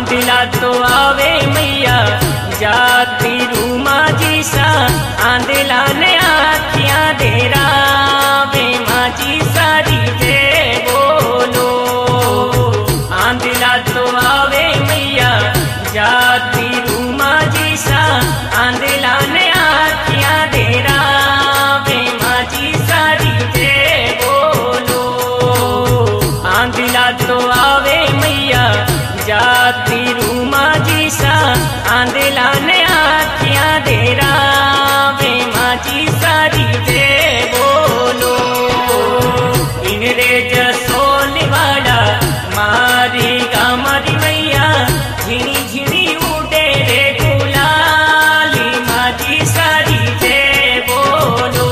आंधिला तो आवे मैया जाती रूमा जी सा आंधिला ने आखियां देरा वे माजी सारी दे बोलो। आंधिला तो आवे मैया जाती रूमा जी सा आंधिला ने आखियां देरा वे माजी सारी दे बोलो। आंधिला तो आवे मैया जाती रूमा जी सा आंधिला ने आखियां देरा वे माजी सारी दे बोलो। इन रे जसोल वाला मारी गामरी मैया झिणी झिणी उड़े रे गुलाली माजी सारी दे बोलो।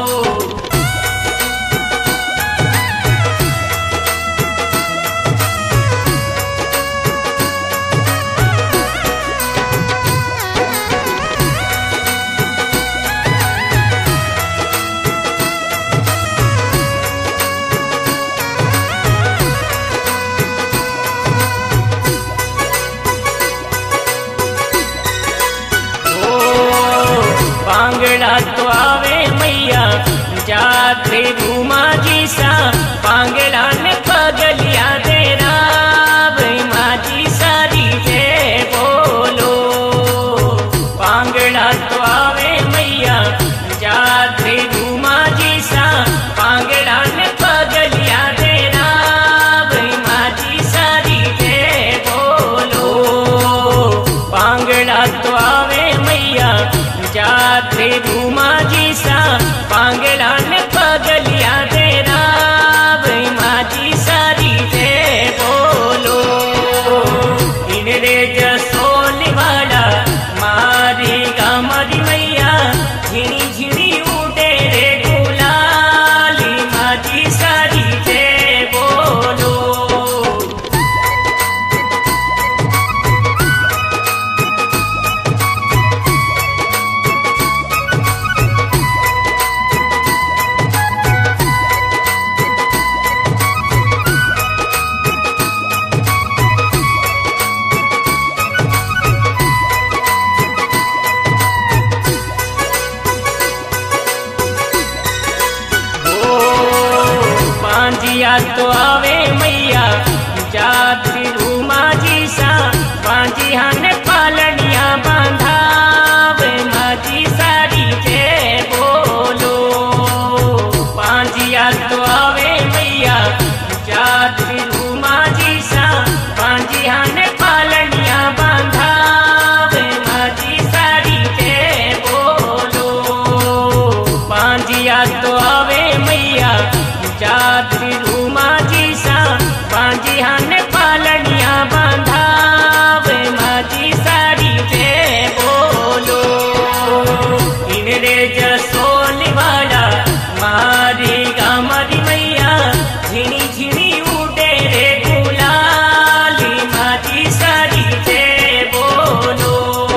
पांगड़ा तो आवे मैया जाते रूमा जी सा पांगड़ा ने पगलिया देरा वे माजी सारी दे बोलो। पांगड़ा तो आवे मैया जाते रूमा जी सा पांगड़ा ने पगलिया देरा वे माजी सारी दे बोलो। पांगड़ा तो आवे मैया जाते रूमा जी सा पांगड़ा ने पगलिया देरा वे माजी सारी दे बोलो। इन रे जसोल वाला मारी गामरी मैया झिणी झिणी उड़े रे गुलाली माजी सारी दे बोलो। पांजिया तो आवे मैया जाती रूमा जी सा पांजिया ने पालनिया बांधा वे माजी सारी दे बोलो। पांजिया तो आवे मैया जाती रूमा जी सा पांजिया ने पालनिया बांधा वे माजी सारी दे बोलो। पांजिया तो आवे मैया जाती रूमा जी सा पांजिया ने पालनिया बांधा वे माजी सारी दे बोलो। इन रे जसोल वाला मारी गामरी मैया झिणी झिणी उड़े रे गुलाली माजी सारी दे बोलो।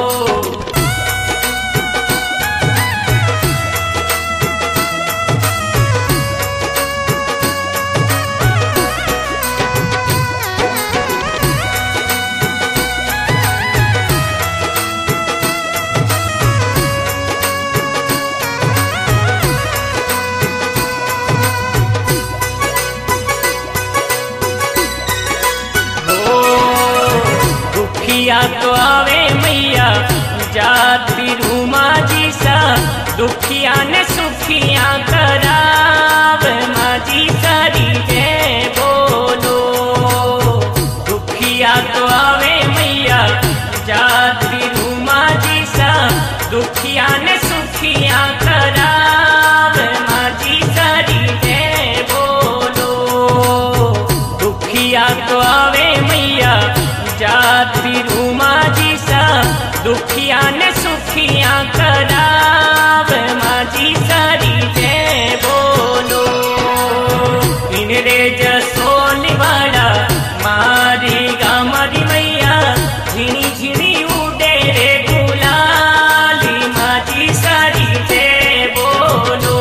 दुखिया तो आवे मैया जाती रूमा जी सा दुखिया ने सुखिया कराव माजी सारी दे बोलो। दुखिया तो आवे मैया जाती रूमा जी सा दुखिया ने सुखिया कराव माजी सारी दे बोलो। दुखिया तो आवे मैया जाती रूमा जी सा दुखिया ने सुखिया कराव माजी सारी दे बोलो। इन रे जसोल वाला मारी गामरी मैया झिणी झिणी उड़े रे गुलाली माजी सारी दे बोलो।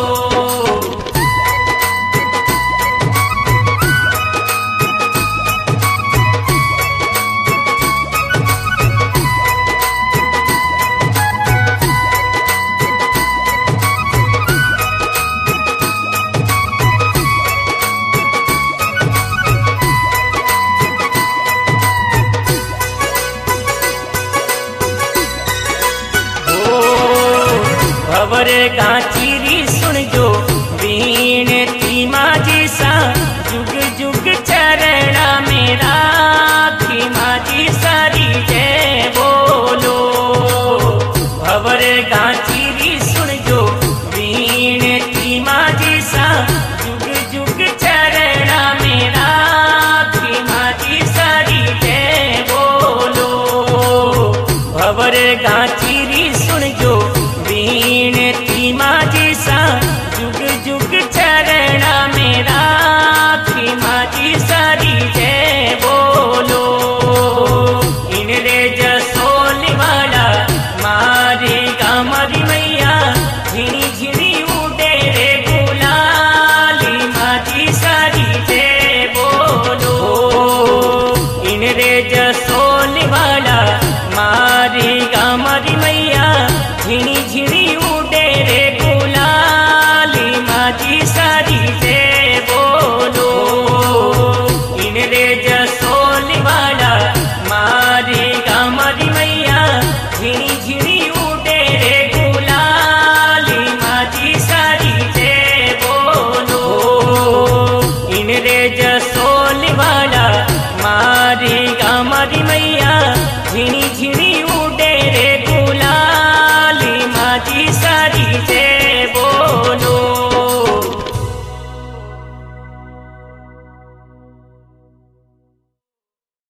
गांचीरी सुन जो बीनती माजी सा जुग जुग चरणा मेरा की माजी सारी जय बोलो। भवर गांचीरी सुन जो बीनती माजी सा जुग जुग चरणा मेरा की माजी सारी जय बोलो। भवर गांचीरी सुन जो बीनती माजी सा जुग जुग चरणा मेरा की माजी सारी जय बोलो। इन रे जसोल वाला मारे गामरी मैया झिनी झिनी उड़े रे गुलाली माजी सारी जय बोलो। इन रे जसोल वाला मारे गामरी मैया झिनी झिनी उड़े रे गुलाली माजी सारी जय बोलो। इन रे जसोल वाला मारे गामरी मैया झिनी झिनी उड़े रे गुलाली माजी सारी जय बोलो। इन रे जसोल वाला